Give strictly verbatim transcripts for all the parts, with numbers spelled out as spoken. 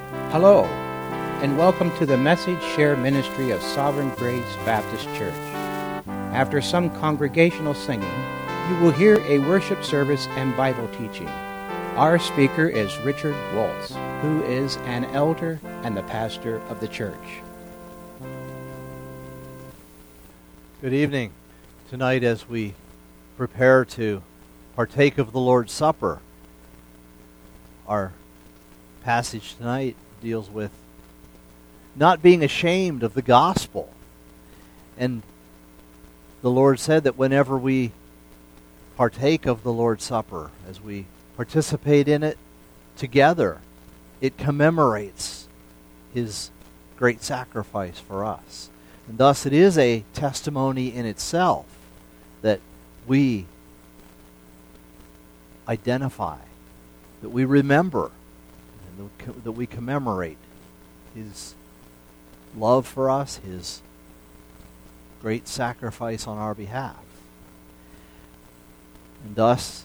Hello, and welcome to the Message Share Ministry of Sovereign Grace Baptist Church. After some congregational singing, you will hear a worship service and Bible teaching. Our speaker is Richard Waltz, who is an elder and the pastor of the church. Good evening. Tonight, as we prepare to partake of the Lord's Supper, our passage tonight deals with not being ashamed of the gospel. And the Lord said that whenever we partake of the Lord's Supper, as we participate in it together, it commemorates His great sacrifice for us. And thus it is a testimony in itself that we identify, that we remember, and that we commemorate His love for us, His great sacrifice on our behalf. And thus,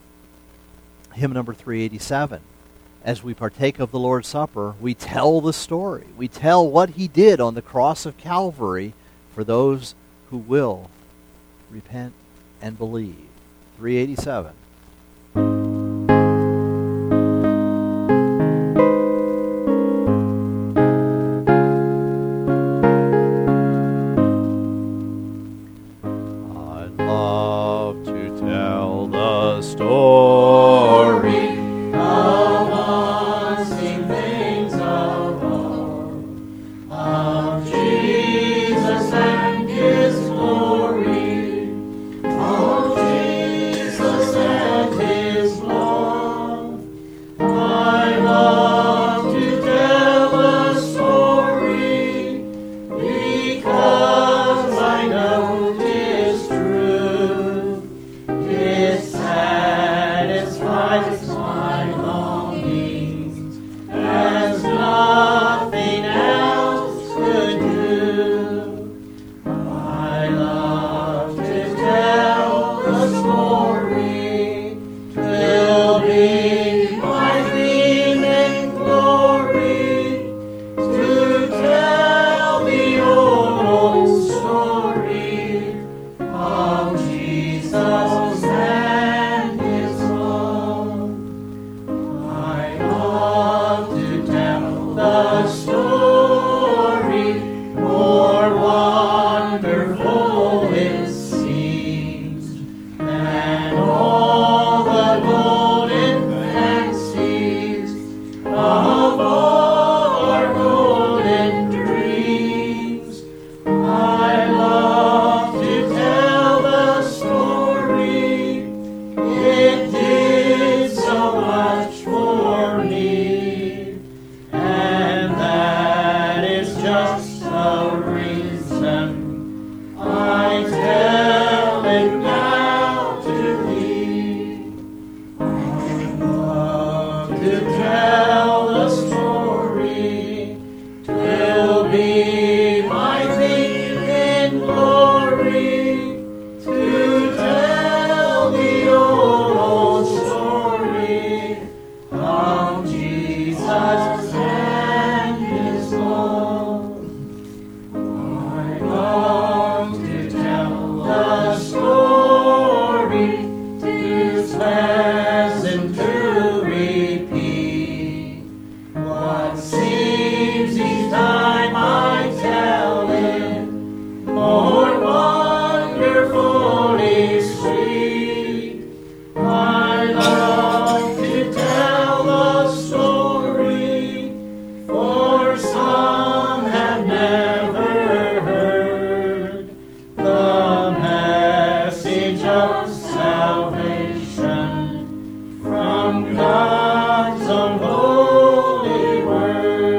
hymn number three eighty-seven, as we partake of the Lord's Supper, we tell the story. We tell what He did on the cross of Calvary for those who will repent and believe. three eighty-seven. God's unholy word.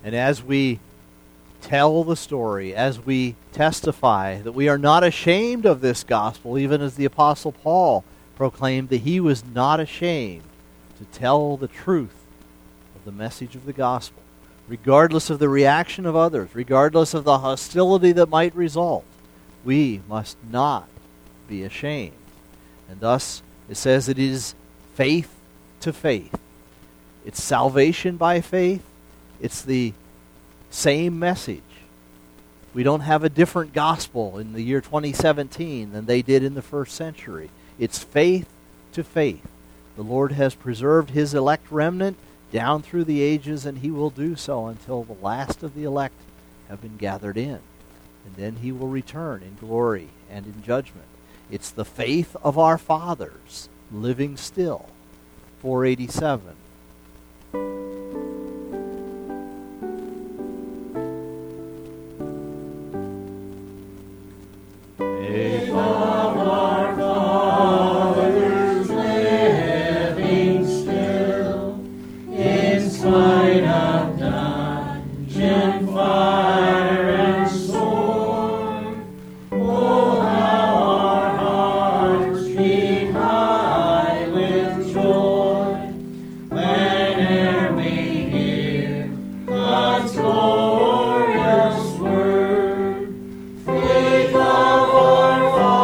And as we tell the story, as we testify that we are not ashamed of this gospel, even as the Apostle Paul proclaimed that he was not ashamed to tell the truth of the message of the gospel, regardless of the reaction of others, regardless of the hostility that might result, we must not be ashamed. And thus, it says it is faith to faith. It's salvation by faith. It's the same message. We don't have a different gospel in the year twenty seventeen than they did in the first century. It's faith to faith. The Lord has preserved his elect remnant down through the ages, and he will do so until the last of the elect have been gathered in. And then he will return in glory and in judgment. It's the faith of our fathers living still. four eighty-seven. Faith of our fathers living still, in spite of dungeon fire and sword. Oh, how our hearts beat high with joy whene'er we hear God's glorious word. Faith of our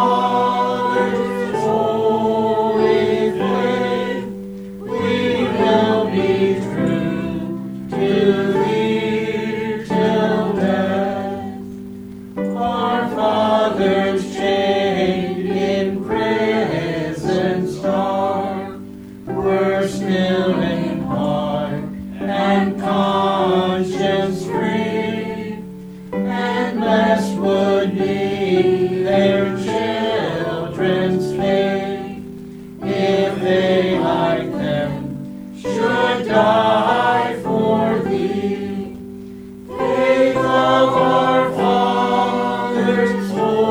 fathers, holy faith, we will be true to thee till death. Our fathers chained in prison stark were still in heart and conscience free, and blessed would be their children's fate if they like them should die for thee. Faith of our fathers,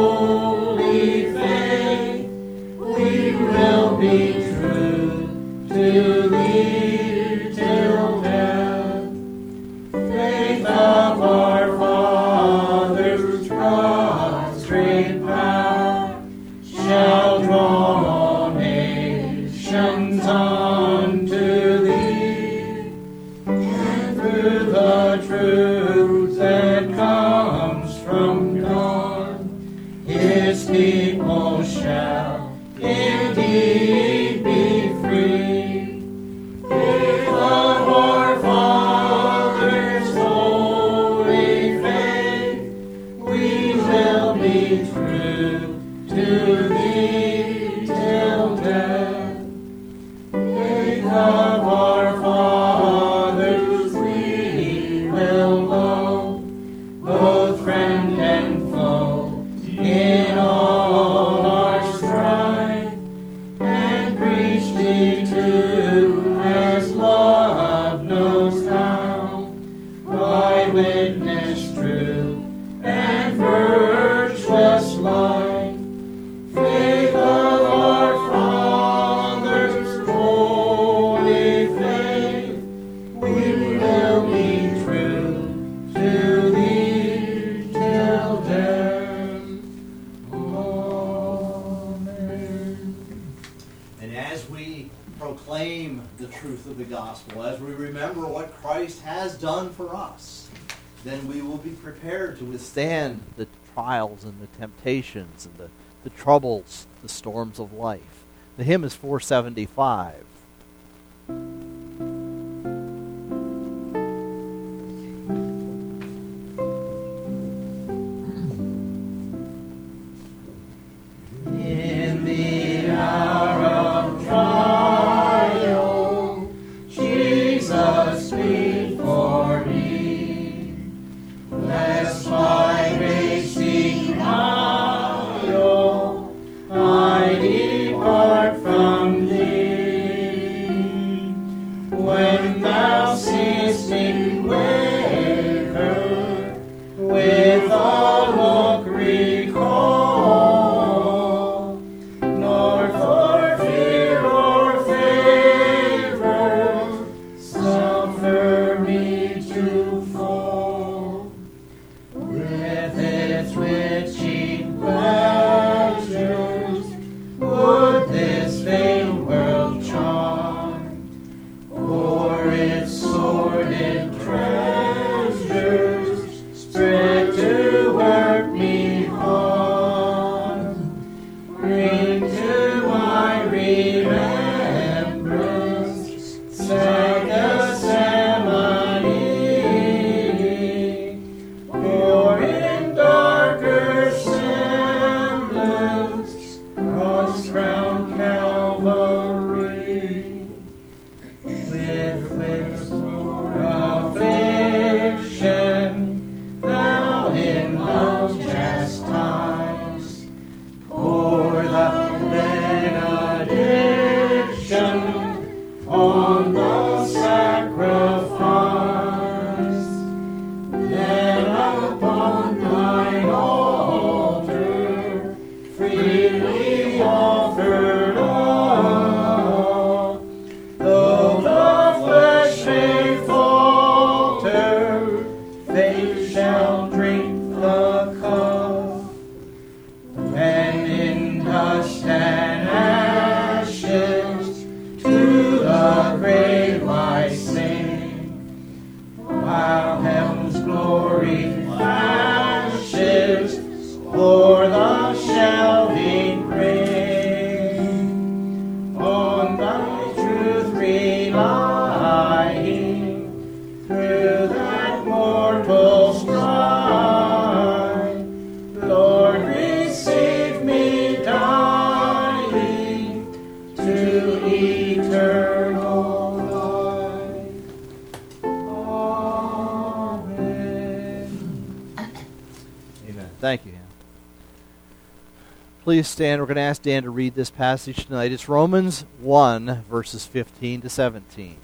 holy faith, we will be true to thee till death. Faith of our fathers, God's great power shall draw all nations unto thee, and through the truth that comes from God, his people shall indeed be free. Faith of our fathers, holy faith, we will be true to thee till death. Faith of our fathers, we will know, both friend and foe, in all our strife, and preach thee too as love knows how, by witness true and virtuous life. Faith of our fathers, holy faith, we will be true to thee till death. Amen. And as we proclaim the truth of the gospel, as we remember what Christ has done for us, then we will be prepared to withstand the trials and the temptations and the, the troubles, the storms of life. The hymn is four seventy-five. In the hour of trial, Jesus plead for me, lest by racing mile I depart from thee. When thou seest me waver, with a look recall, nor for fear or favor suffer me to fall. Thank you, Hannah. Please stand. We're going to ask Dan to read this passage tonight. It's Romans one, verses fifteen to seventeen.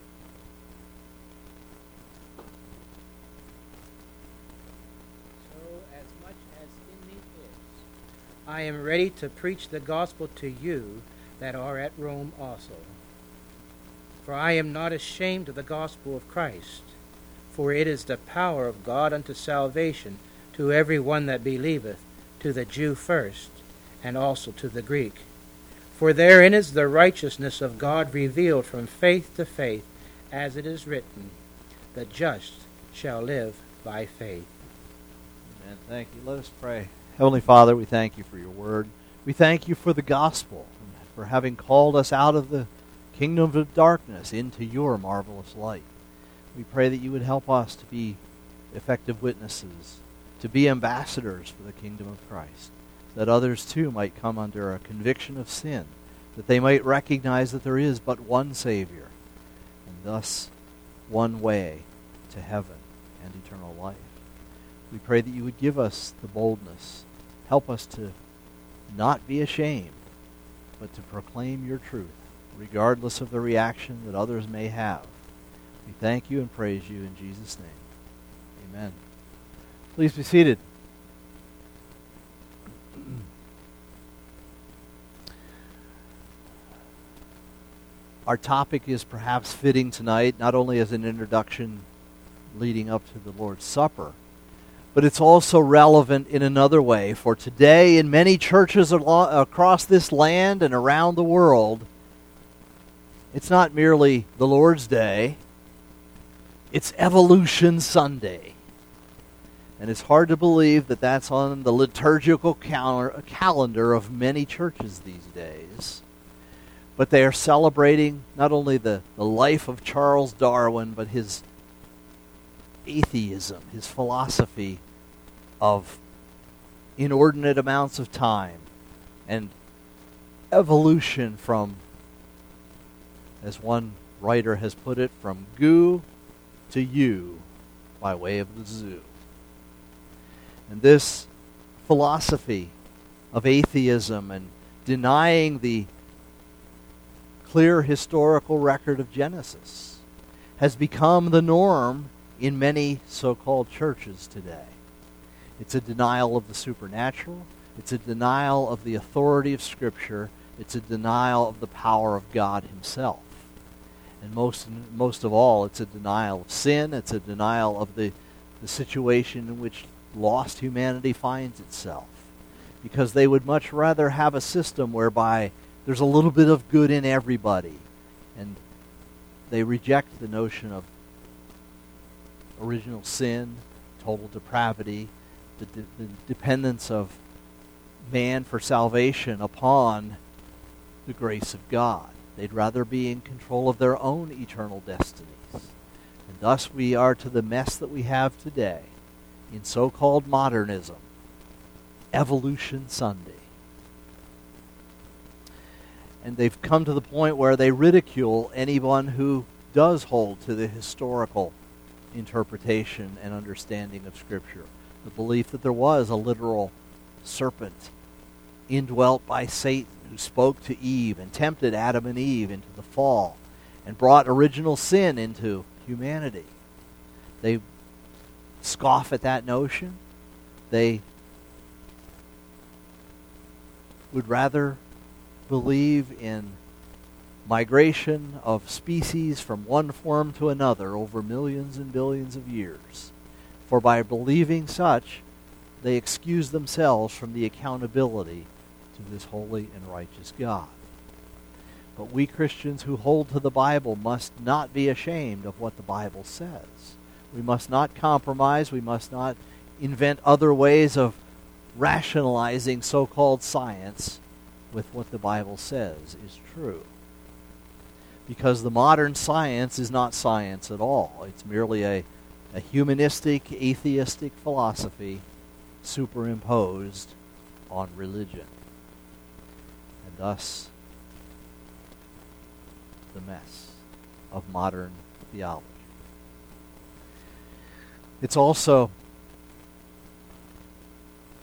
So as much as in me is, I am ready to preach the gospel to you that are at Rome also. For I am not ashamed of the gospel of Christ, for it is the power of God unto salvation to every one that believeth, to the Jew first, and also to the Greek. For therein is the righteousness of God revealed from faith to faith, as it is written, the just shall live by faith. Amen. Thank you. Let us pray. Heavenly Father, we thank you for your word. We thank you for the gospel, for having called us out of the kingdom of darkness into your marvelous light. We pray that you would help us to be effective witnesses, to be ambassadors for the kingdom of Christ, that others too might come under a conviction of sin, that they might recognize that there is but one Savior, and thus one way to heaven and eternal life. We pray that you would give us the boldness, help us to not be ashamed, but to proclaim your truth, regardless of the reaction that others may have. We thank you and praise you in Jesus' name. Amen. Please be seated. Our topic is perhaps fitting tonight, not only as an introduction leading up to the Lord's Supper, but it's also relevant in another way. For today, in many churches across this land and around the world, it's not merely the Lord's Day, it's Evolution Sunday. And it's hard to believe that that's on the liturgical cal- calendar of many churches these days. But they are celebrating not only the, the life of Charles Darwin, but his atheism, his philosophy of inordinate amounts of time and evolution from, as one writer has put it, from goo to you by way of the zoo. And this philosophy of atheism and denying the clear historical record of Genesis has become the norm in many so-called churches today. It's a denial of the supernatural. It's a denial of the authority of Scripture. It's a denial of the power of God Himself. And most most of all, it's a denial of sin. It's a denial of the, the situation in which lost humanity finds itself. Because they would much rather have a system whereby there's a little bit of good in everybody. And they reject the notion of original sin, total depravity, the, de- the dependence of man for salvation upon the grace of God. They'd rather be in control of their own eternal destinies. And thus we are to the mess that we have today in so-called modernism, Evolution Sunday. And they've come to the point where they ridicule anyone who does hold to the historical interpretation and understanding of Scripture. The belief that there was a literal serpent indwelt by Satan who spoke to Eve and tempted Adam and Eve into the fall and brought original sin into humanity. They scoff at that notion. They would rather believe in migration of species from one form to another over millions and billions of years. For by believing such, they excuse themselves from the accountability to this holy and righteous God. But we Christians who hold to the Bible must not be ashamed of what the Bible says. We must not compromise. We must not invent other ways of rationalizing so-called science with what the Bible says is true. Because the modern science is not science at all. It's merely a, a humanistic, atheistic philosophy superimposed on religion. And thus, the mess of modern theology. It's also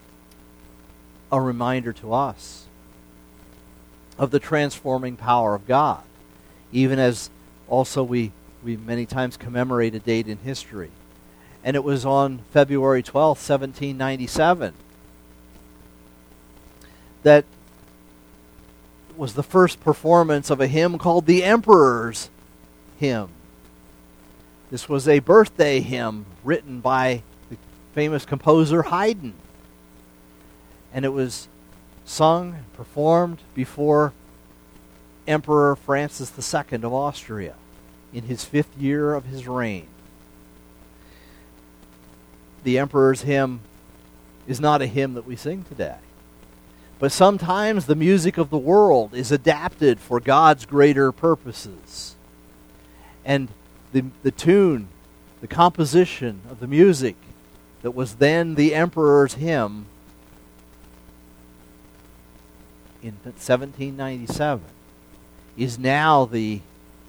a reminder to us of the transforming power of God, even as also we, we many times commemorate a date in history. And it was on February twelfth, seventeen ninety-seven, that was the first performance of a hymn called the Emperor's Hymn. This was a birthday hymn written by the famous composer Haydn. And it was sung and performed before Emperor Francis the Second of Austria in his fifth year of his reign. The Emperor's Hymn is not a hymn that we sing today. But sometimes the music of the world is adapted for God's greater purposes. And the, the tune, the composition of the music that was then the Emperor's Hymn in seventeen ninety-seven is now the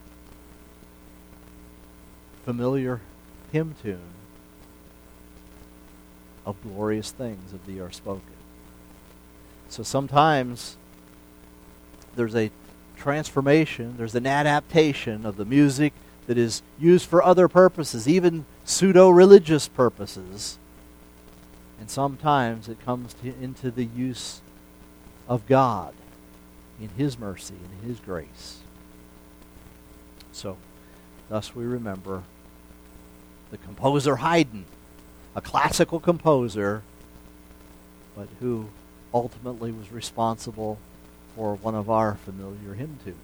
familiar hymn tune of Glorious Things of Thee Are Spoken. So sometimes there's a transformation, there's an adaptation of the music that is used for other purposes, even pseudo-religious purposes. And sometimes it comes to, into the use of God in His mercy and in His grace. So, thus we remember the composer Haydn, a classical composer, but who ultimately was responsible for one of our familiar hymn tunes.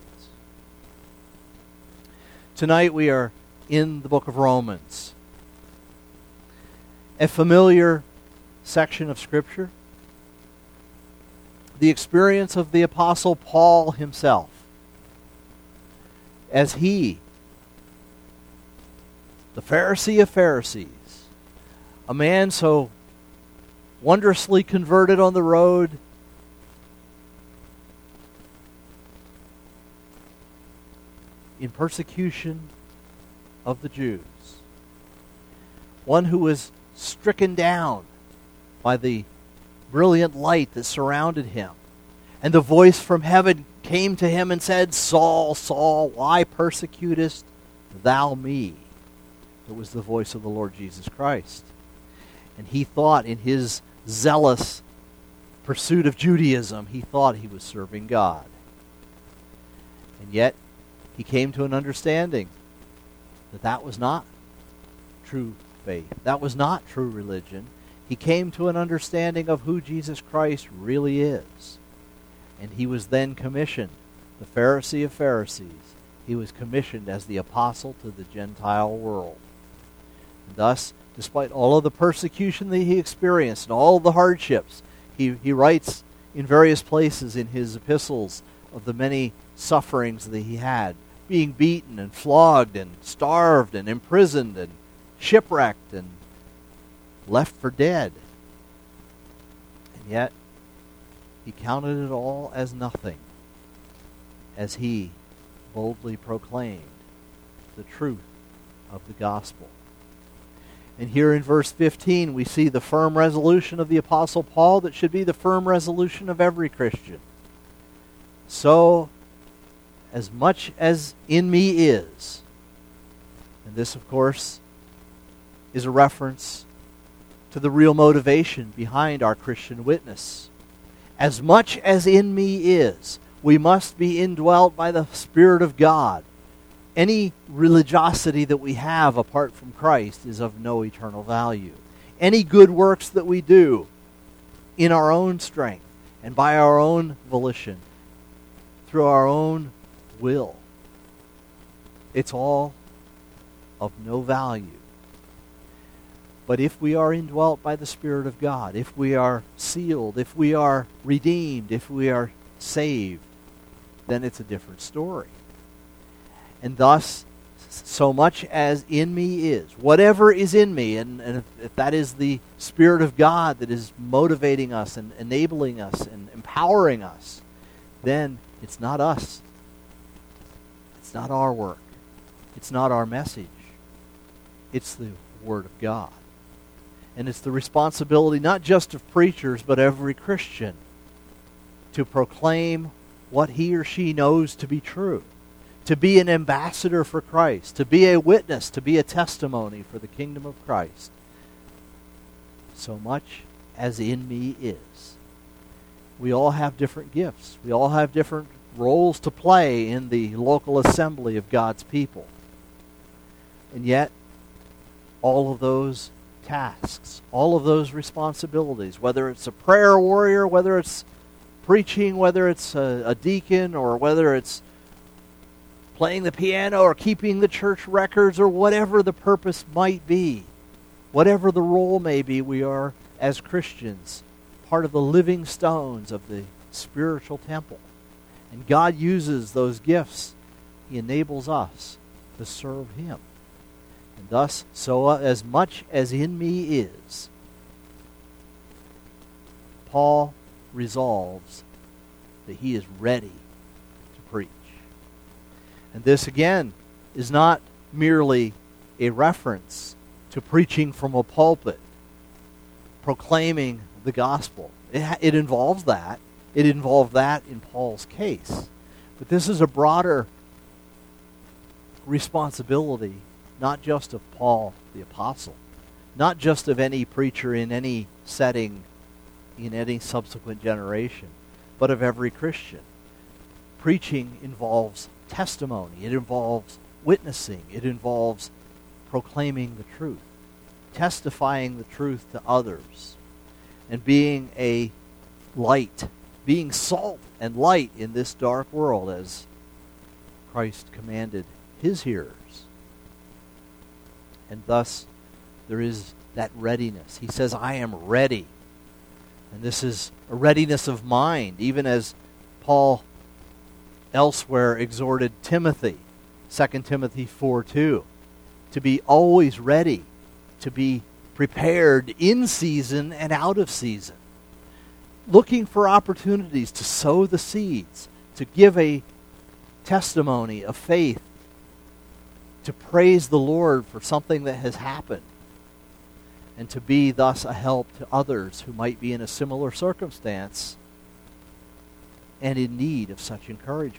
Tonight we are in the book of Romans, a familiar section of Scripture, the experience of the Apostle Paul himself, as he, the Pharisee of Pharisees, a man so wondrously converted on the road, in persecution of the Jews, one who was stricken down by the brilliant light that surrounded him, and the voice from heaven came to him and said, Saul, Saul, why persecutest thou me? It was the voice of the Lord Jesus Christ. And he thought, in his zealous pursuit of Judaism, he thought he was serving God. And yet, he came to an understanding that that was not true faith. That was not true religion. He came to an understanding of who Jesus Christ really is. And he was then commissioned, the Pharisee of Pharisees. He was commissioned as the apostle to the Gentile world. And thus, despite all of the persecution that he experienced and all of the hardships, he, he writes in various places in his epistles of the many sufferings that he had, being beaten and flogged and starved and imprisoned and shipwrecked and left for dead. And yet, he counted it all as nothing as he boldly proclaimed the truth of the gospel. And here in verse fifteen, we see the firm resolution of the Apostle Paul that should be the firm resolution of every Christian. So, as much as in me is, and this, of course, is a reference to the real motivation behind our Christian witness. As much as in me is, we must be indwelt by the Spirit of God. Any religiosity that we have apart from Christ is of no eternal value. Any good works that we do in our own strength and by our own volition, through our own will, it's all of no value. But if we are indwelt by the Spirit of God, if we are sealed, if we are redeemed, if we are saved, then it's a different story. And thus, so much as in me is, whatever is in me, and, and if, if that is the Spirit of God that is motivating us and enabling us and empowering us, then it's not us. It's not our work. It's not our message. It's the Word of God. And it's the responsibility not just of preachers, but every Christian to proclaim what he or she knows to be true, to be an ambassador for Christ, to be a witness, to be a testimony for the kingdom of Christ. So much as in me is. We all have different gifts. We all have different roles to play in the local assembly of God's people. And yet, all of those tasks, all of those responsibilities, whether it's a prayer warrior, whether it's preaching, whether it's a, a deacon, or whether it's playing the piano or keeping the church records, or whatever the purpose might be, whatever the role may be, we are, as Christians, part of the living stones of the spiritual temple. And God uses those gifts. He enables us to serve Him. And thus, so as much as in me is, Paul resolves that he is ready to preach. And this, again, is not merely a reference to preaching from a pulpit, proclaiming the gospel. It, ha- it involves that. It involved that in Paul's case. But this is a broader responsibility, not just of Paul the apostle, not just of any preacher in any setting in any subsequent generation, but of every Christian. Preaching involves testimony. It involves witnessing. It involves proclaiming the truth, testifying the truth to others, and being a light, being salt and light in this dark world as Christ commanded his hearers. And thus, there is that readiness. He says, I am ready. And this is a readiness of mind, even as Paul elsewhere exhorted Timothy, Second Timothy four two, to be always ready, to be prepared in season and out of season, looking for opportunities to sow the seeds, to give a testimony of faith, to praise the Lord for something that has happened, and to be thus a help to others who might be in a similar circumstance and in need of such encouragement.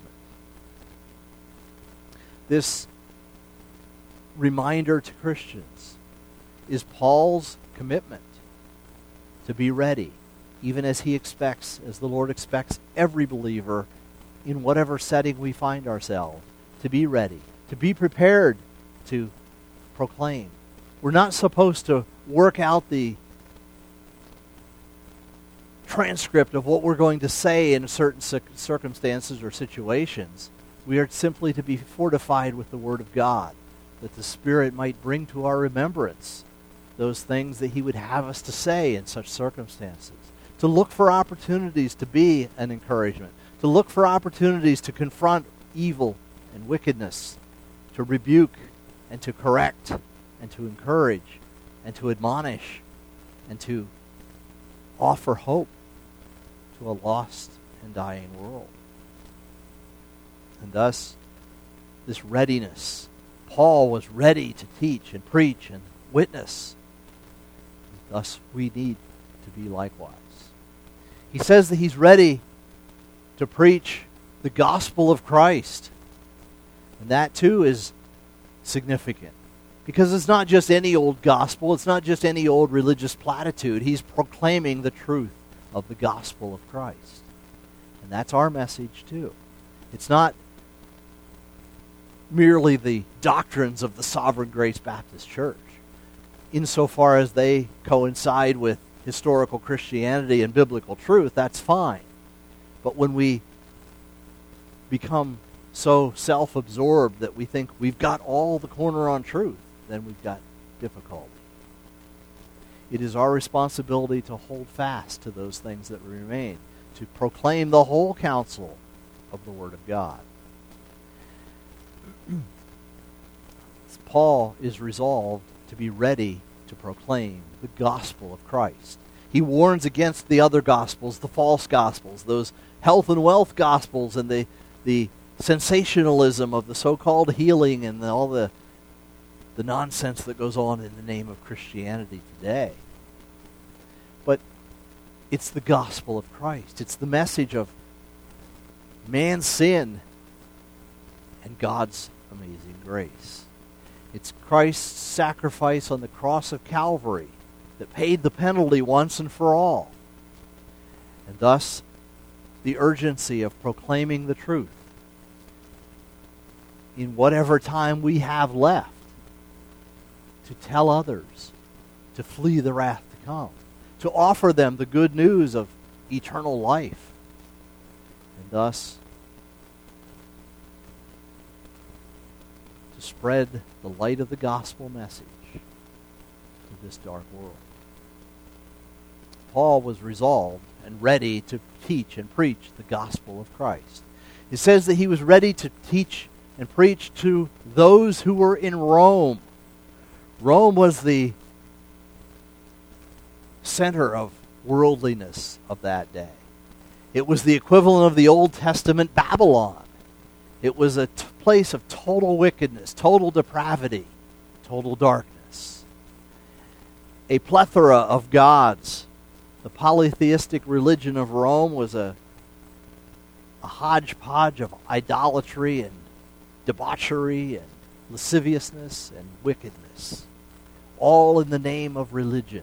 This reminder to Christians is Paul's commitment to be ready, even as he expects, as the Lord expects every believer in whatever setting we find ourselves, to be ready, to be prepared to proclaim. We're not supposed to work out the transcript of what we're going to say in certain circumstances or situations. We are simply to be fortified with the Word of God, that the Spirit might bring to our remembrance those things that He would have us to say in such circumstances. To look for opportunities to be an encouragement. To look for opportunities to confront evil and wickedness. To rebuke and to correct and to encourage and to admonish and to offer hope to a lost and dying world. And thus, this readiness. Paul was ready to teach and preach and witness. Thus, we need to be likewise. He says that he's ready to preach the gospel of Christ. And that, too, is significant. Because it's not just any old gospel. It's not just any old religious platitude. He's proclaiming the truth of the gospel of Christ. And that's our message, too. It's not merely the doctrines of the Sovereign Grace Baptist Church, insofar as they coincide with historical Christianity and biblical truth. That's fine. But when we become so self-absorbed that we think we've got all the corner on truth, then we've got difficulty. It is our responsibility to hold fast to those things that remain, to proclaim the whole counsel of the Word of God. Paul is resolved to be ready to proclaim the gospel of Christ. He warns against the other gospels, the false gospels, those health and wealth gospels, and the, the sensationalism of the so-called healing and the, all the, the nonsense that goes on in the name of Christianity today. But it's the gospel of Christ. It's the message of man's sin and God's amazing grace. It's Christ's sacrifice on the cross of Calvary that paid the penalty once and for all. And thus, the urgency of proclaiming the truth in whatever time we have left, to tell others to flee the wrath to come, to offer them the good news of eternal life, and thus to spread the light of the gospel message to this dark world. Paul was resolved and ready to teach and preach the gospel of Christ. It says that he was ready to teach and preach to those who were in Rome. Rome was the center of worldliness of that day. It was the equivalent of the Old Testament Babylon. It was a t- place of total wickedness, total depravity, total darkness. A plethora of gods. The polytheistic religion of Rome was a, a hodgepodge of idolatry and debauchery and lasciviousness and wickedness, all in the name of religion.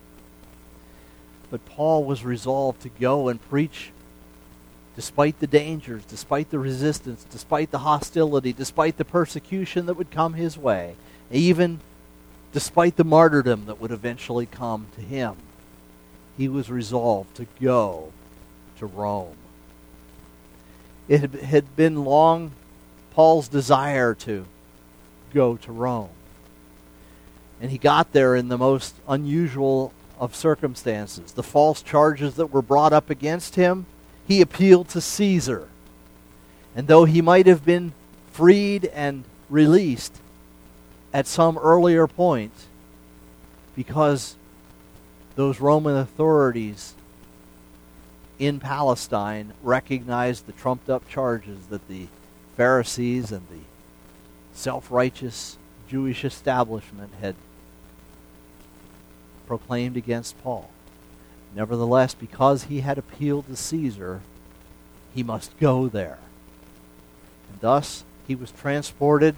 But Paul was resolved to go and preach despite the dangers, despite the resistance, despite the hostility, despite the persecution that would come his way, even despite the martyrdom that would eventually come to him. He was resolved to go to Rome. It had been long Paul's desire to go to Rome. And he got there in the most unusual of circumstances. The false charges that were brought up against him, he appealed to Caesar. And though he might have been freed and released at some earlier point, because those Roman authorities in Palestine recognized the trumped-up charges that the Pharisees and the self-righteous Jewish establishment had proclaimed against Paul. Nevertheless, because he had appealed to Caesar, he must go there. And thus, he was transported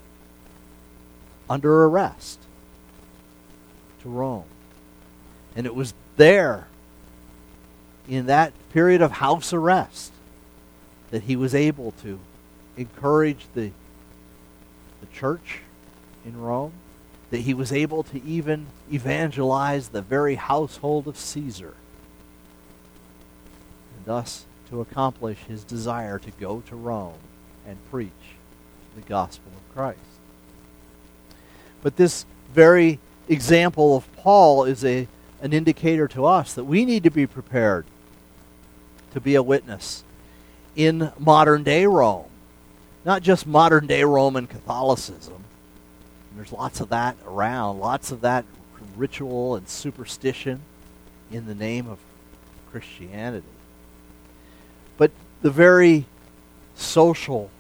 under arrest to Rome. And it was there, in that period of house arrest, that he was able to encourage the, the church in Rome, that he was able to even evangelize the very household of Caesar, and thus to accomplish his desire to go to Rome and preach the gospel of Christ. But this very example of Paul is a an indicator to us that we need to be prepared to be a witness in modern-day Rome. Not just modern-day Roman Catholicism. There's lots of that around, lots of that ritual and superstition in the name of Christianity. But the very social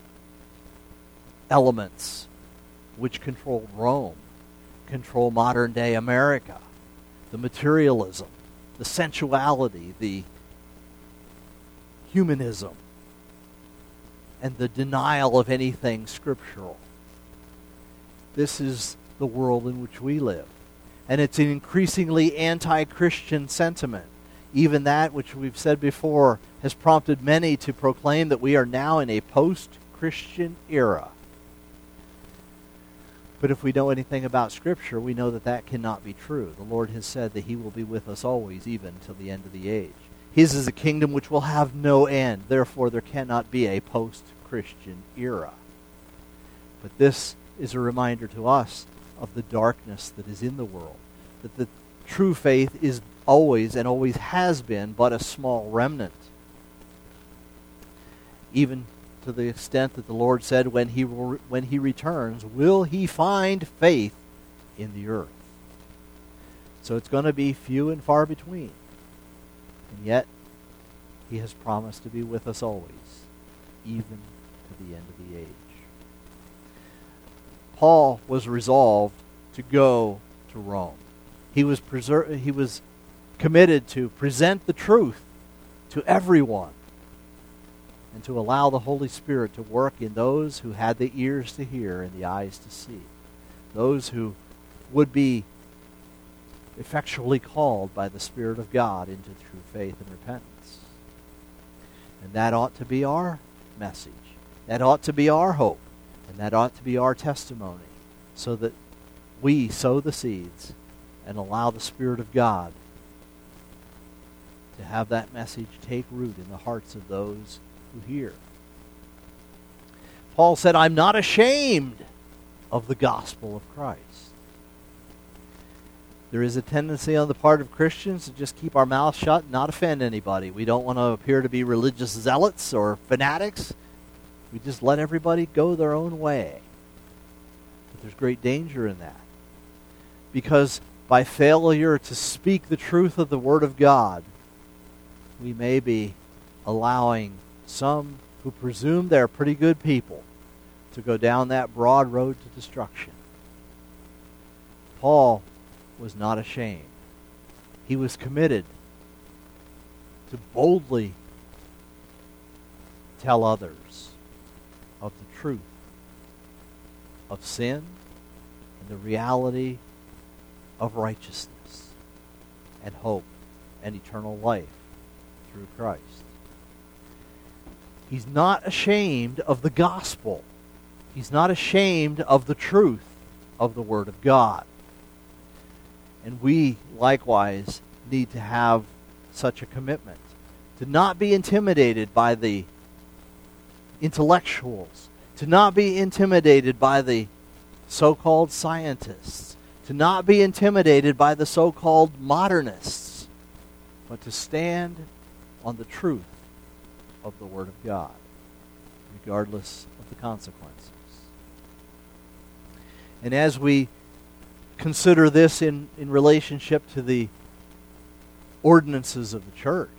elements which control Rome control modern-day America. The materialism, the sensuality, the humanism, and the denial of anything scriptural. This is the world in which we live. And it's an increasingly anti-Christian sentiment. Even that which we've said before has prompted many to proclaim that we are now in a post-Christian era. But if we know anything about Scripture, we know that that cannot be true. The Lord has said that He will be with us always, even till the end of the age. His is a kingdom which will have no end. Therefore, there cannot be a post-Christian era. But this is a reminder to us of the darkness that is in the world. That the true faith is always, and always has been, but a small remnant. Even to the extent that the Lord said when he will, when he returns, will he find faith in the earth? So it's going to be few and far between. And yet, he has promised to be with us always, even to the end of the age. Paul was resolved to go to Rome. He was preser- he was committed to present the truth to everyone. and to allow the Holy Spirit to work in those who had the ears to hear and the eyes to see, those who would be effectually called by the Spirit of God into true faith and repentance. And that ought to be our message. That ought to be our hope. And that ought to be our testimony, so that we sow the seeds and allow the Spirit of God to have that message take root in the hearts of those who hear. Paul said, I'm not ashamed of the gospel of Christ. There is a tendency on the part of Christians to just keep our mouths shut and not offend anybody. We don't want to appear to be religious zealots or fanatics. We just let everybody go their own way. But there's great danger in that. Because by failure to speak the truth of the Word of God, we may be allowing some who presume they're pretty good people to go down that broad road to destruction. Paul was not ashamed. He was committed to boldly tell others of the truth of sin and the reality of righteousness and hope and eternal life through Christ. He's not ashamed of the gospel. He's not ashamed of the truth of the Word of God. And we, likewise, need to have such a commitment, to not be intimidated by the intellectuals, to not be intimidated by the so-called scientists, to not be intimidated by the so-called modernists, but to stand on the truth of the Word of God, regardless of the consequences. And as we consider this in, in relationship to the ordinances of the church,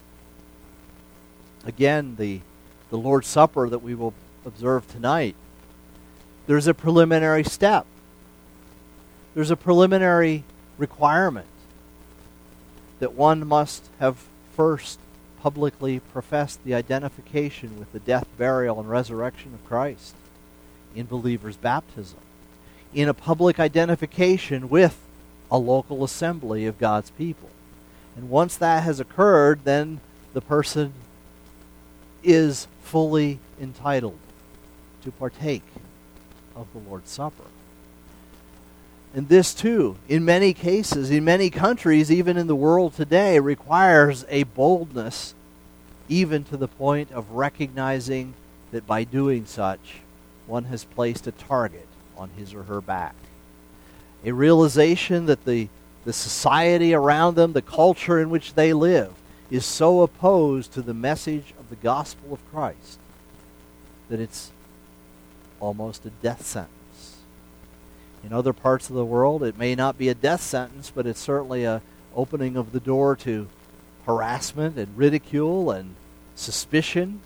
again, the, the Lord's Supper that we will observe tonight, there's a preliminary step. There's a preliminary requirement that one must have first publicly professed the identification with the death, burial, and resurrection of Christ in believers' baptism, in a public identification with a local assembly of God's people. And once that has occurred, then the person is fully entitled to partake of the Lord's Supper. And this too, in many cases, in many countries, even in the world today, requires a boldness, even to the point of recognizing that by doing such, one has placed a target on his or her back. A realization that the, the society around them, the culture in which they live, is so opposed to the message of the gospel of Christ that it's almost a death sentence. In other parts of the world, it may not be a death sentence, but it's certainly a opening of the door to harassment and ridicule and suspicion,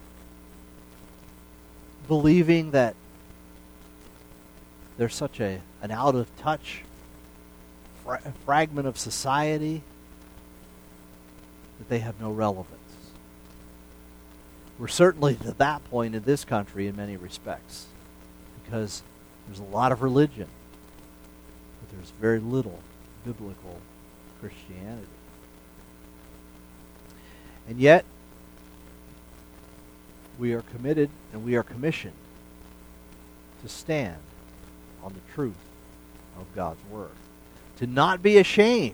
believing that they're such a an out-of-touch fra- fragment of society that they have no relevance. We're certainly to that point in this country in many respects, because there's a lot of religion, but there's very little biblical Christianity. And yet, we are committed and we are commissioned to stand on the truth of God's Word, to not be ashamed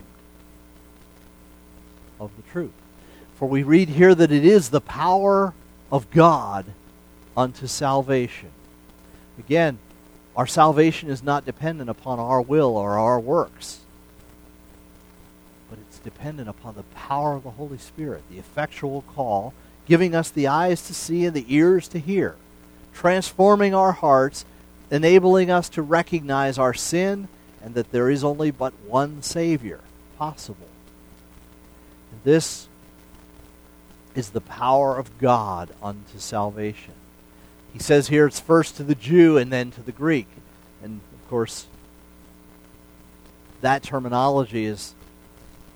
of the truth. For we read here that it is the power of God unto salvation. Again, our salvation is not dependent upon our will or our works, but it's dependent upon the power of the Holy Spirit, the effectual call, giving us the eyes to see and the ears to hear, transforming our hearts, enabling us to recognize our sin and that there is only but one Savior possible. And this is the power of God unto salvation. He says here it's first to the Jew and then to the Greek. And of course, that terminology is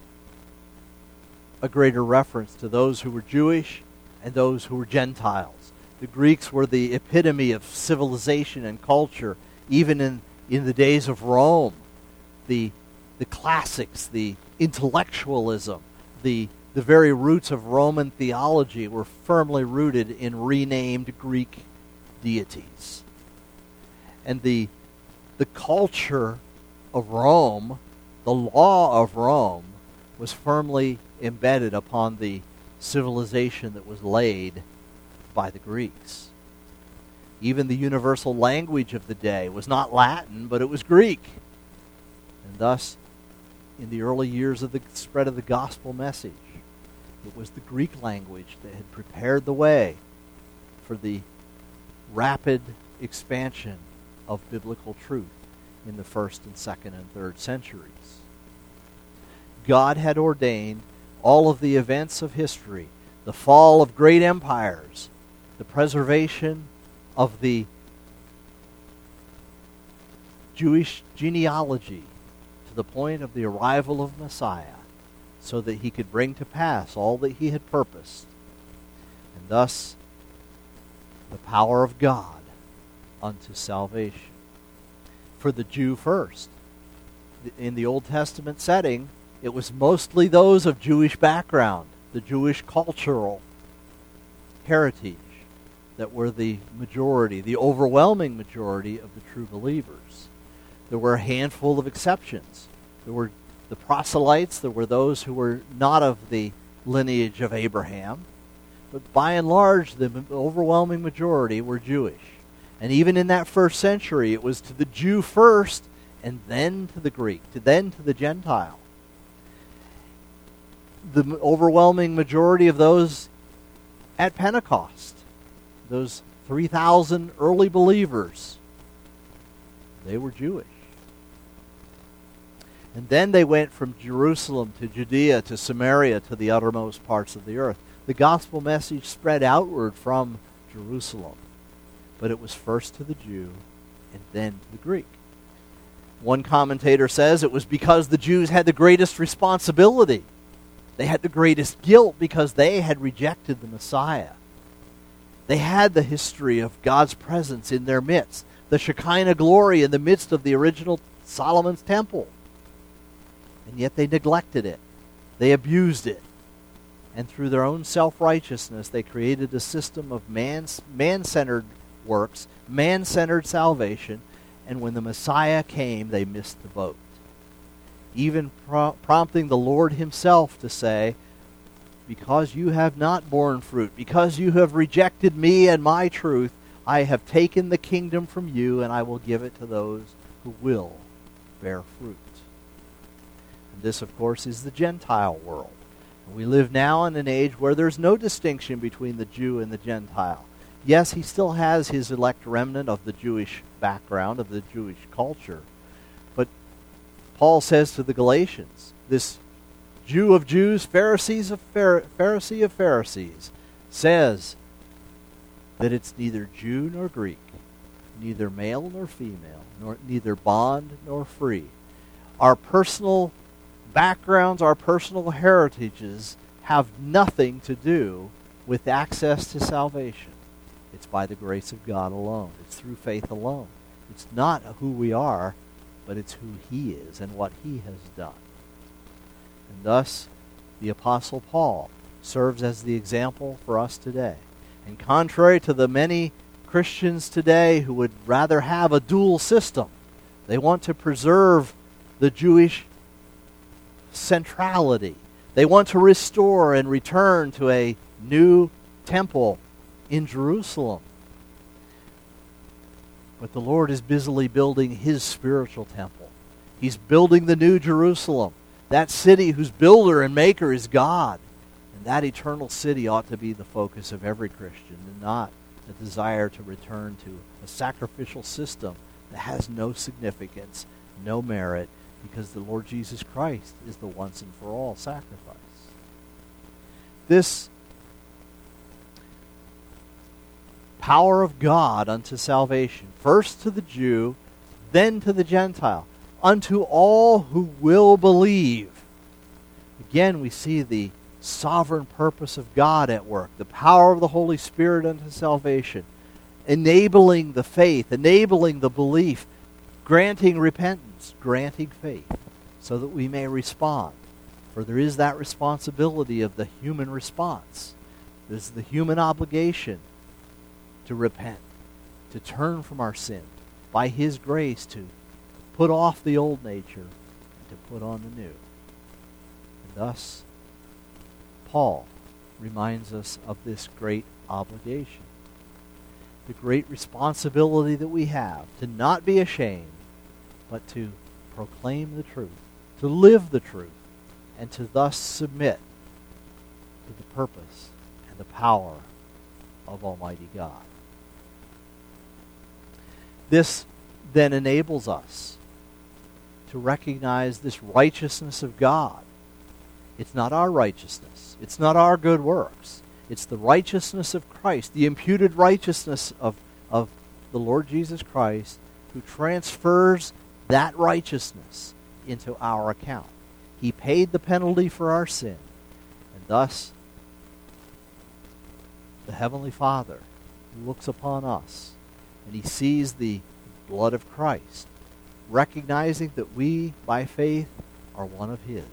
a greater reference to those who were Jewish and those who were Gentiles. The Greeks were the epitome of civilization and culture, even in, in the days of Rome. The, the classics, the intellectualism, the, the very roots of Roman theology were firmly rooted in renamed Greek deities. And the, the culture of Rome, the law of Rome, was firmly embedded upon the civilization that was laid by the Greeks. Even the universal language of the day was not Latin, but it was Greek. And thus, in the early years of the spread of the gospel message, it was the Greek language that had prepared the way for the rapid expansion of biblical truth in the first and second and third centuries. God had ordained all of the events of history, the fall of great empires, the preservation of the Jewish genealogy to the point of the arrival of Messiah, so that he could bring to pass all that he had purposed. And thus, the power of God unto salvation. For the Jew first. In the Old Testament setting, it was mostly those of Jewish background, the Jewish cultural heritage, that were the majority, the overwhelming majority of the true believers. There were a handful of exceptions. There were the proselytes, there were those who were not of the lineage of Abraham, but by and large, the overwhelming majority were Jewish. And even in that first century, it was to the Jew first, and then to the Greek, to then to the Gentile. The overwhelming majority of those at Pentecost, those three thousand early believers, they were Jewish. And then they went from Jerusalem to Judea to Samaria to the uttermost parts of the earth. The gospel message spread outward from Jerusalem, but it was first to the Jew and then to the Greek. One commentator says it was because the Jews had the greatest responsibility. They had the greatest guilt because they had rejected the Messiah. They had the history of God's presence in their midst, the Shekinah glory in the midst of the original Solomon's temple. And yet they neglected it. They abused it. And through their own self-righteousness, they created a system of man, man-centered works, man-centered salvation, and when the Messiah came, they missed the boat. Even pro- prompting the Lord himself to say, because you have not borne fruit, because you have rejected me and my truth, I have taken the kingdom from you, and I will give it to those who will bear fruit. And this, of course, is the Gentile world. And we live now in an age where there's no distinction between the Jew and the Gentile. Yes, he still has his elect remnant of the Jewish background, of the Jewish culture. But Paul says to the Galatians, this Jew of Jews, Pharisees of Phar- Pharisee of Pharisees, says that it's neither Jew nor Greek, neither male nor female, nor neither bond nor free. Our personal backgrounds, our personal heritages have nothing to do with access to salvation. It's by the grace of God alone. It's through faith alone. It's not who we are, but it's who he is and what he has done. And thus, the Apostle Paul serves as the example for us today. And contrary to the many Christians today who would rather have a dual system, they want to preserve the Jewish centrality. They want to restore and return to a new temple in Jerusalem. But the Lord is busily building his spiritual temple. He's building the new Jerusalem, that city whose builder and maker is God. And that eternal city ought to be the focus of every Christian, and not a desire to return to a sacrificial system that has no significance, no merit, because the Lord Jesus Christ is the once and for all sacrifice. This power of God unto salvation, first to the Jew, then to the Gentile, unto all who will believe. Again, we see the sovereign purpose of God at work, the power of the Holy Spirit unto salvation, enabling the faith, enabling the belief, granting repentance, granting faith, so that we may respond. For there is that responsibility of the human response. There's the human obligation to repent, to turn from our sin, by His grace to put off the old nature and to put on the new. And thus, Paul reminds us of this great obligation, the great responsibility that we have to not be ashamed, but to proclaim the truth, to live the truth, and to thus submit to the purpose and the power of Almighty God. This then enables us to recognize this righteousness of God. It's not our righteousness. It's not our good works. It's the righteousness of Christ, the imputed righteousness of, of the Lord Jesus Christ, who transfers that righteousness into our account. He paid the penalty for our sin, and thus the Heavenly Father looks upon us, and He sees the blood of Christ, recognizing that we, by faith, are one of His.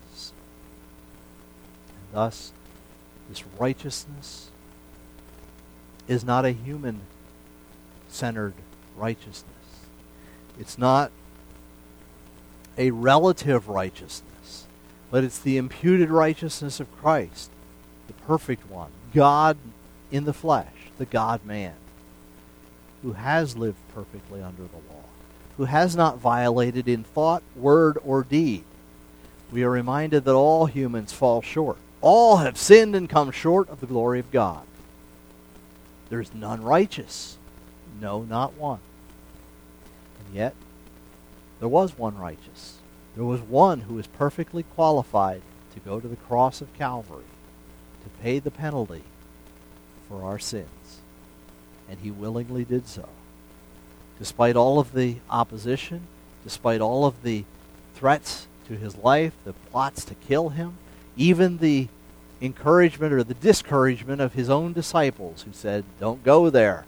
And thus, this righteousness is not a human-centered righteousness. It's not a relative righteousness, but it's the imputed righteousness of Christ, the perfect one, God in the flesh, the God-man, who has lived perfectly under the law, who has not violated in thought, word, or deed. We are reminded that all humans fall short. All have sinned and come short of the glory of God. There is none righteous. No, not one. And yet, there was one righteous. There was one who was perfectly qualified to go to the cross of Calvary, to pay the penalty for our sins. And He willingly did so. Despite all of the opposition, despite all of the threats to His life, the plots to kill Him, even the encouragement or the discouragement of His own disciples who said, "Don't go there."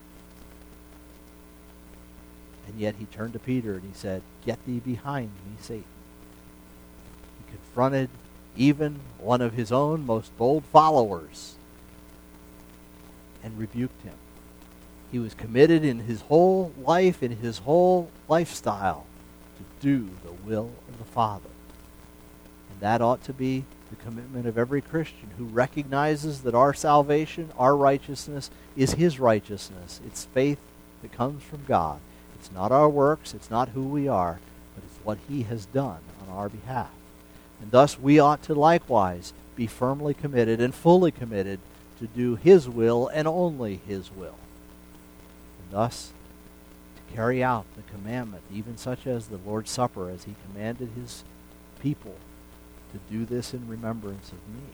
And yet He turned to Peter and He said, "Get thee behind me, Satan." He confronted even one of His own most bold followers and rebuked him. He was committed in his whole life, in his whole lifestyle, to do the will of the Father. And that ought to be the commitment of every Christian who recognizes that our salvation, our righteousness, is His righteousness. It's faith that comes from God. It's not our works, it's not who we are, but it's what He has done on our behalf. And thus we ought to likewise be firmly committed and fully committed to do His will and only His will. And thus to carry out the commandment, even such as the Lord's Supper, as He commanded His people to do this in remembrance of me.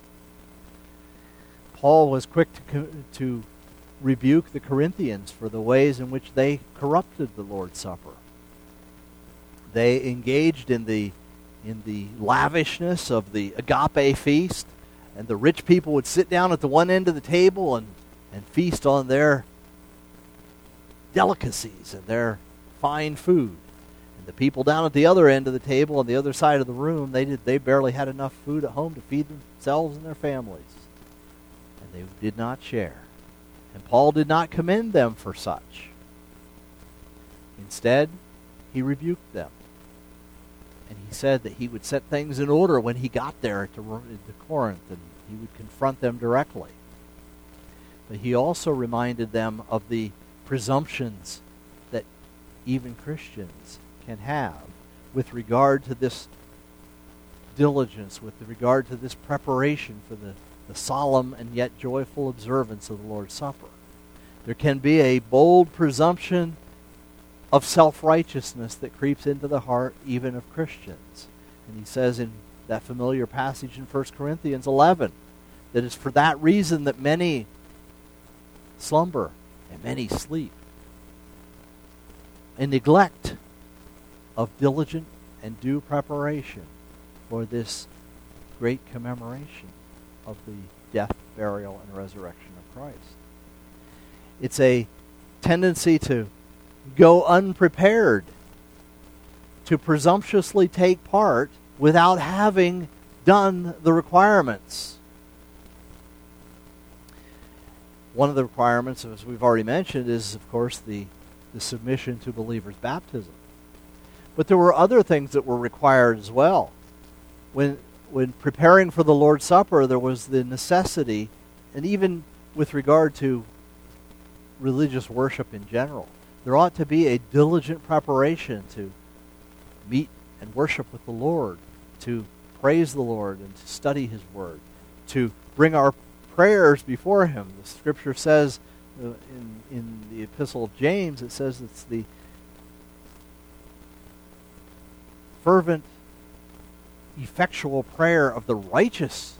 Paul was quick to, co- to rebuke the Corinthians for the ways in which they corrupted the Lord's Supper. They engaged in the in the lavishness of the agape feast, and the rich people would sit down at the one end of the table and, and feast on their delicacies and their fine food. And the people down at the other end of the table on the other side of the room, they did they barely had enough food at home to feed themselves and their families. And they did not share. And Paul did not commend them for such. Instead, he rebuked them. And he said that he would set things in order when he got there to, to Corinth, and he would confront them directly. But he also reminded them of the presumptions that even Christians can have with regard to this diligence, with regard to this preparation for the, the solemn and yet joyful observance of the Lord's Supper. There can be a bold presumption of self-righteousness that creeps into the heart even of Christians. And he says in that familiar passage in First Corinthians eleven that it's for that reason that many slumber and many sleep. A neglect of diligent and due preparation for this great commemoration. of the death, burial, and resurrection of Christ. It's a tendency to go unprepared, to presumptuously take part without having done the requirements. One of the requirements, as we've already mentioned, is, of course, the, the submission to believers' baptism. But there were other things that were required as well. When, when preparing for the Lord's Supper, there was the necessity, and even with regard to religious worship in general, there ought to be a diligent preparation to meet and worship with the Lord, to praise the Lord and to study His Word, to bring our prayers before Him. The Scripture says uh, in, in the Epistle of James, it says it's the fervent, effectual prayer of the righteous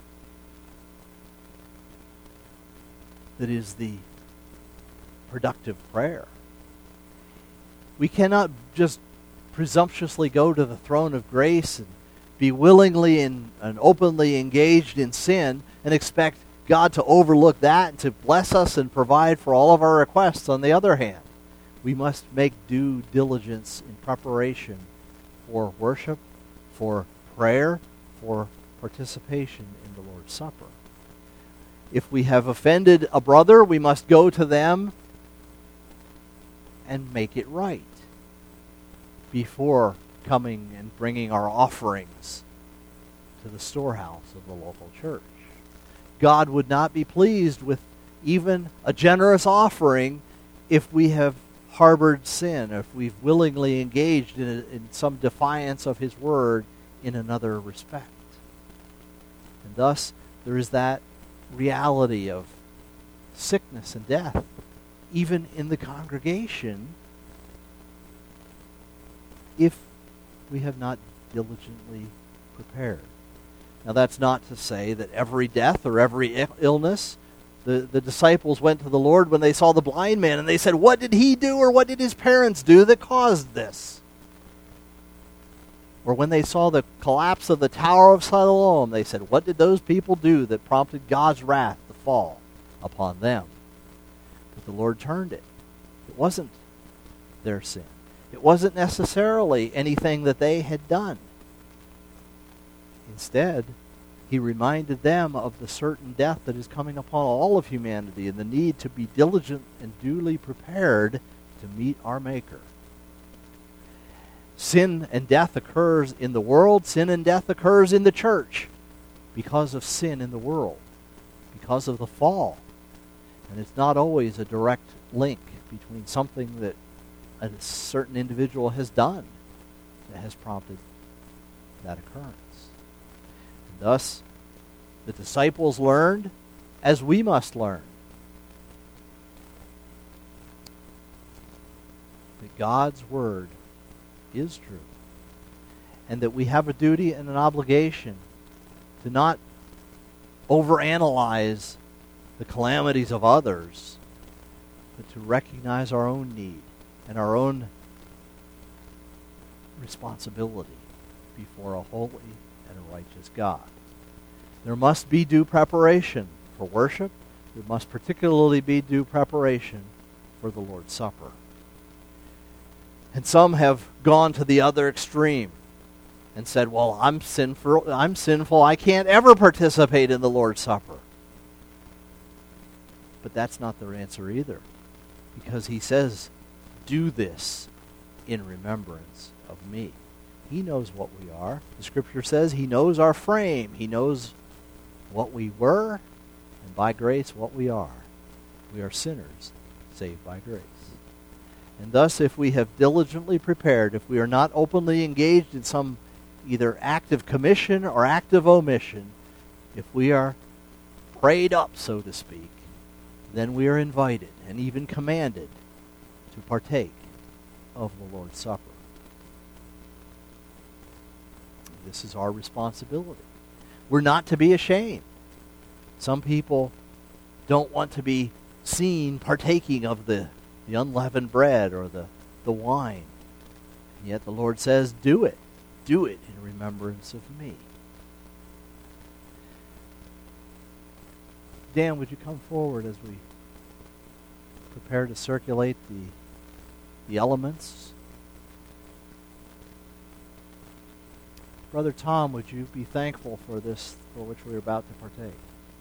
that is the productive prayer. We cannot just presumptuously go to the throne of grace and be willingly and, and openly engaged in sin and expect God to overlook that and to bless us and provide for all of our requests. On the other hand, we must make due diligence in preparation for worship, for prayer, for participation in the Lord's Supper. If we have offended a brother, we must go to them and make it right before coming and bringing our offerings to the storehouse of the local church. God would not be pleased with even a generous offering if we have harbored sin, if we've willingly engaged in, a, in some defiance of His Word in another respect. And thus, there is that reality of sickness and death, even in the congregation, if we have not diligently prepared. Now, that's not to say that every death or every illness, the, the disciples went to the Lord when they saw the blind man and they said, what did he do or what did his parents do that caused this? Or when they saw the collapse of the Tower of Siloam, they said, what did those people do that prompted God's wrath to fall upon them? But the Lord turned it. It wasn't their sin. It wasn't necessarily anything that they had done. Instead, He reminded them of the certain death that is coming upon all of humanity and the need to be diligent and duly prepared to meet our Maker. Sin and death occurs in the world. Sin and death occurs in the church because of sin in the world, because of the fall. And it's not always a direct link between something that a certain individual has done that has prompted that occurrence. And thus, the disciples learned as we must learn that God's Word is true and that we have a duty and an obligation to not overanalyze the calamities of others, but to recognize our own need and our own responsibility before a holy and a righteous God. There must be due preparation for worship. There must particularly be due preparation for the Lord's Supper. And some have gone to the other extreme and said, well, I'm sinful, I'm sinful, I can't ever participate in the Lord's Supper. But that's not their answer either, because He says, do this in remembrance of me. He knows what we are. The Scripture says He knows our frame. He knows what we were, and by grace what we are. We are sinners saved by grace. And thus, if we have diligently prepared, if we are not openly engaged in some either active commission or active omission, if we are prayed up, so to speak, then we are invited and even commanded to partake of the Lord's Supper. This is our responsibility. We're not to be ashamed. Some people don't want to be seen partaking of the, the unleavened bread or the, the wine. And yet the Lord says, do it. Do it in remembrance of me. Dan, would you come forward as we prepare to circulate the, the elements? Brother Tom, would you be thankful for this, for which we're about to partake?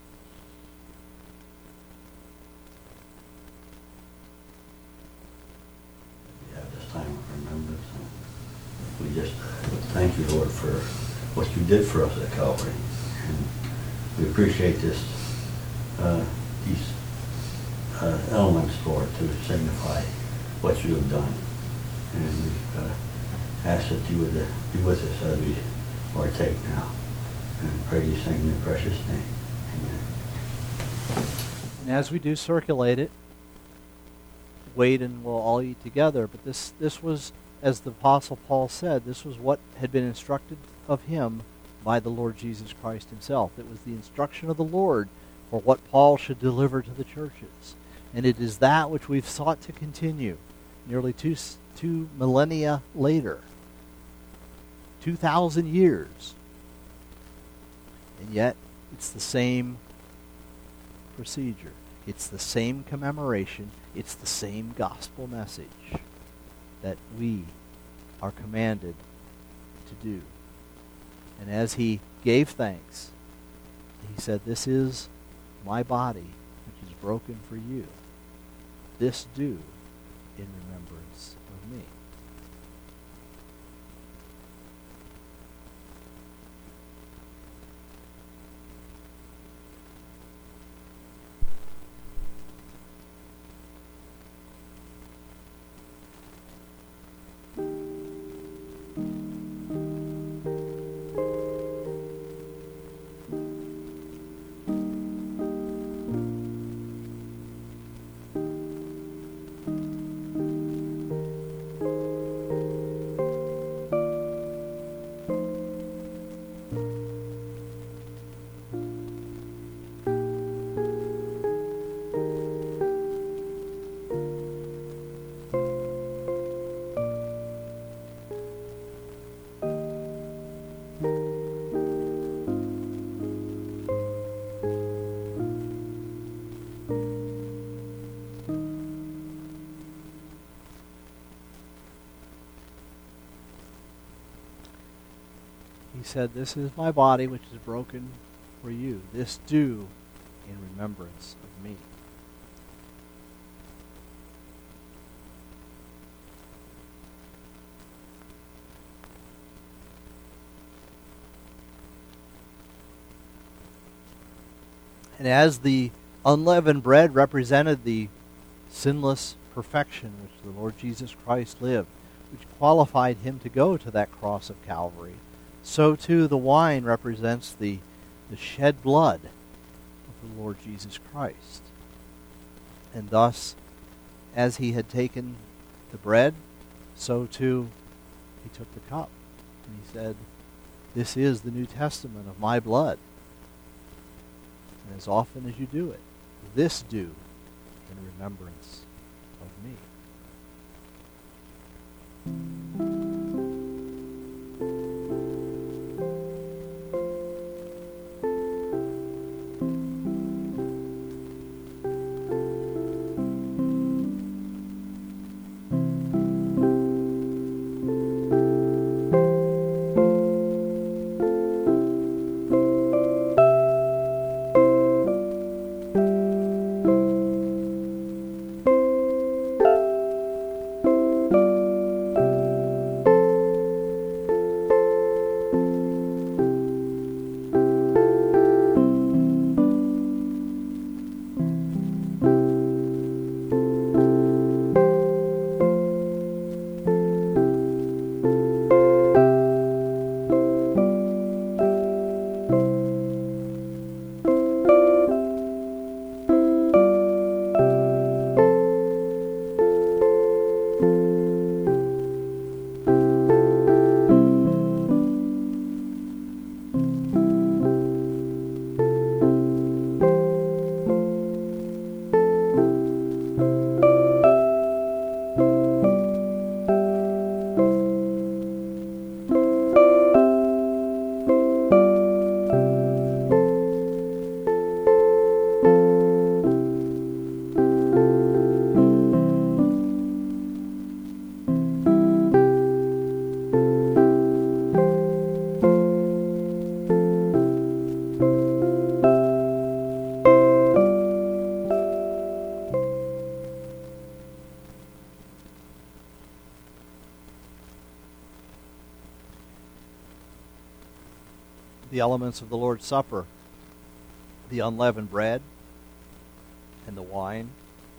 We have this time of remembrance. We just thank you, Lord, for what you did for us at Calvary. And we appreciate this, uh, these uh, elements, Lord, to signify what you have done. And we uh, ask that you would uh, be with us as we partake now. And pray these things in your precious name. Amen. And as we do circulate it, wait and we'll all eat together. But this, this was, as the Apostle Paul said, this was what had been instructed of him by the Lord Jesus Christ himself. It was the instruction of the Lord for what Paul should deliver to the churches. And it is that which we've sought to continue nearly two, two millennia later. Two thousand years. And yet, it's the same procedure. It's the same commemoration. It's the same gospel message that we are commanded to do. And as he gave thanks, he said, "This is my body, which is broken for you. This do in remembrance of me." He said, "This is my body which is broken for you. This do in remembrance of me." And as the unleavened bread represented the sinless perfection which the Lord Jesus Christ lived, which qualified him to go to that cross of Calvary, so too the wine represents the, the shed blood of the Lord Jesus Christ. And thus, as he had taken the bread, so too he took the cup. And he said, "This is the New Testament of my blood. And as often as you do it, this do in remembrance of me." the elements of the Lord's Supper, the unleavened bread and the wine,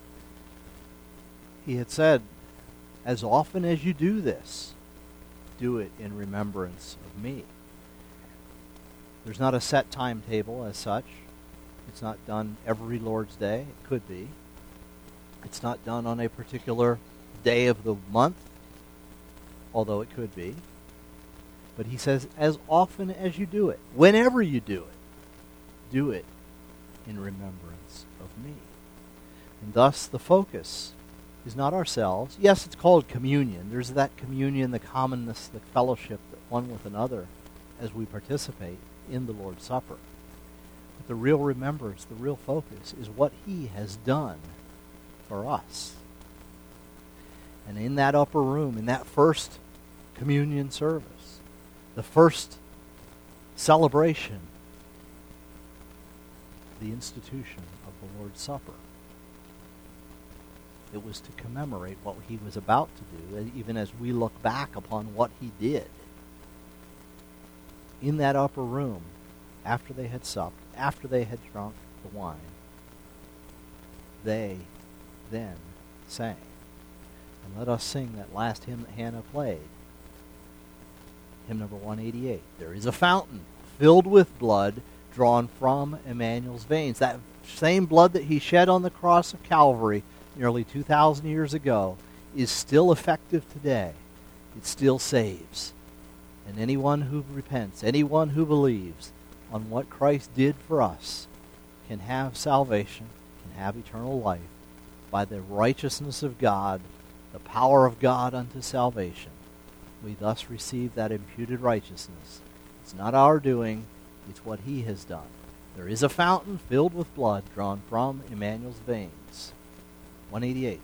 he had said, as often as you do this, do it in remembrance of me. There's not a set timetable as such. It's not done every Lord's Day. It could be. It's not done on a particular day of the month, although it could be. But he says, as often as you do it, whenever you do it, do it in remembrance of me. And thus the focus is not ourselves. Yes, it's called communion. There's that communion, the commonness, the fellowship that one with another as we participate in the Lord's Supper. But the real remembrance, the real focus is what he has done for us. And in that upper room, in that first communion service, the first celebration, the institution of the Lord's Supper, it was to commemorate what he was about to do, even as we look back upon what he did. In that upper room, after they had supped, after they had drunk the wine, they then sang. And let us sing that last hymn that Hannah played. Hymn number one eighty-eight. There is a fountain filled with blood drawn from Emmanuel's veins. That same blood that he shed on the cross of Calvary nearly two thousand years ago is still effective today. It still saves. And anyone who repents, anyone who believes on what Christ did for us can have salvation, can have eternal life by the righteousness of God, the power of God unto salvation. We thus receive that imputed righteousness. It's not our doing, it's what he has done. There is a fountain filled with blood drawn from Emmanuel's veins. one eighty-eight.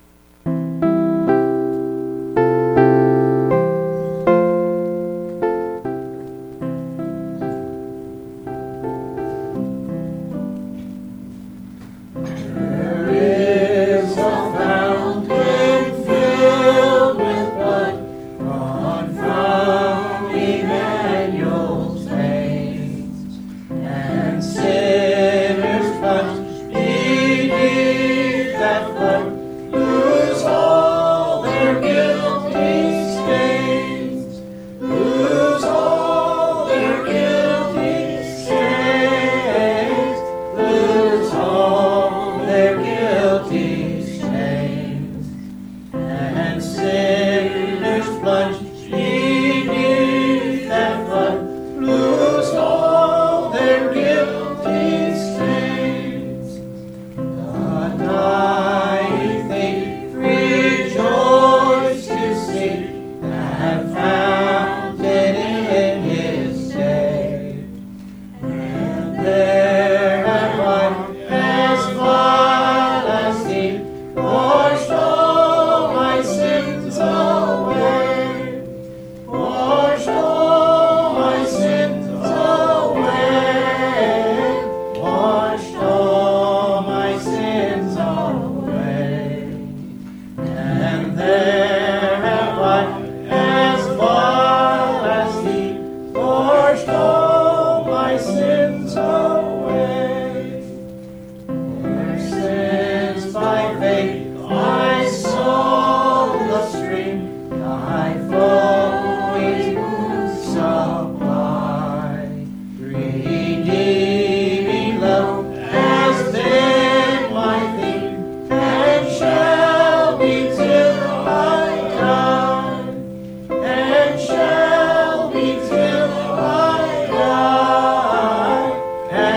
And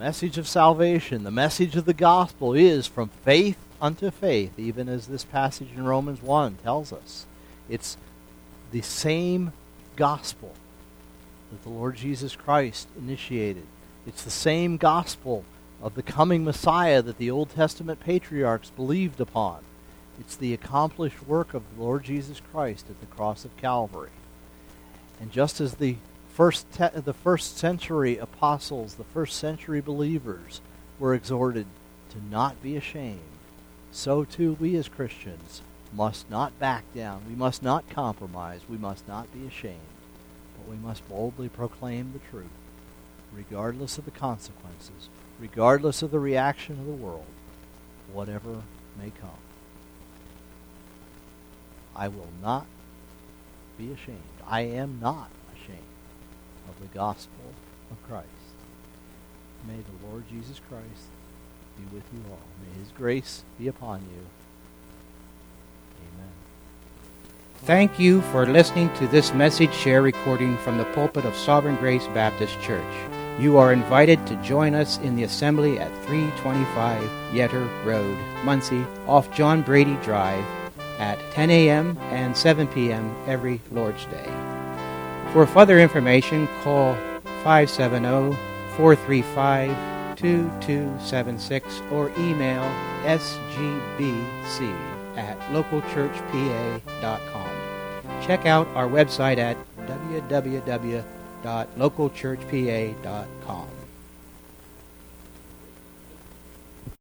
message of salvation, the message of the gospel is from faith unto faith, even as this passage in Romans one tells us. It's the same gospel that the Lord Jesus Christ initiated. It's the same gospel of the coming Messiah that the Old Testament patriarchs believed upon. It's the accomplished work of the Lord Jesus Christ at the cross of Calvary. And just as the first te- the first century apostles, the first century believers were exhorted to not be ashamed, so too we as Christians must not back down. We must not compromise. We must not be ashamed. But we must boldly proclaim the truth, regardless of the consequences, regardless of the reaction of the world, whatever may come. I will not be ashamed. I am not ashamed of the gospel of Christ. May the Lord Jesus Christ be with you all. May his grace be upon you. Amen. Thank you for listening to this message share recording from the pulpit of Sovereign Grace Baptist Church. You are invited to join us in the assembly at three twenty-five Yetter Road, Muncie, off John Brady Drive, at ten a.m. and seven p.m. every Lord's Day. For further information, call five seven zero, four three five, two two seven six or email s g b c at local church p a dot com. Check out our website at w w w dot local church p a dot com.